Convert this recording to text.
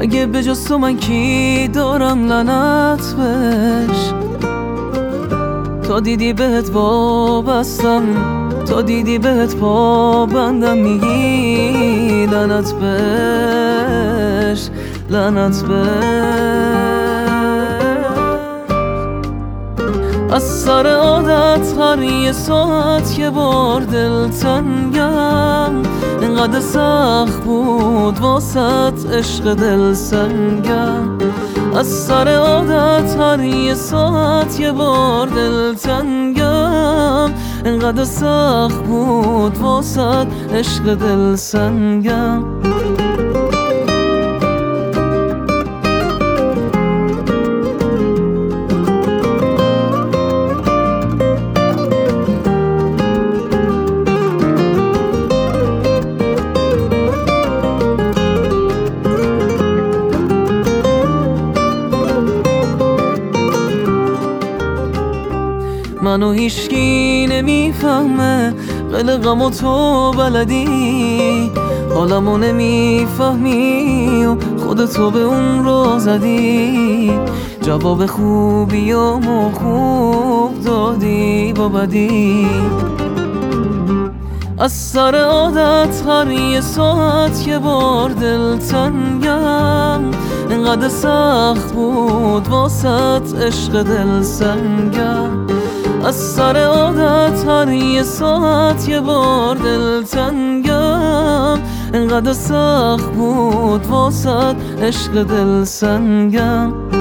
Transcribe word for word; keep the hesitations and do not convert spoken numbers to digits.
اگه به جز تو من کی دارم لعنت بهش. تا دیدی بهت وابستم، تا دیدی بهت پابندم، میگی لعنت بهش، لعنت بهش. از سر عادت هر یه ساعت یه بار دل تنگم، اینقدر سخت بود واسط عشق دل سنگم. از سر عادت هر یه ساعت یه بار دل تنگم، اینقدر سخت بود واسط عشق دل سنگم. منو هیچکی نمیفهمه، قلقم و تو بلدی، حالمو نمیفهمی و خودتو به اون رو زدی. جواب خوبی و مو خوب دادی با بدی. از سر عادت هر یه ساعت یه بار دل تنگم، اینقدر سخت بود واسط عشق دل سنگم. از سر عادت هر یه ساعت یه بار دل تنگم، اینقدر سخت بود واسط عشق دل سنگم.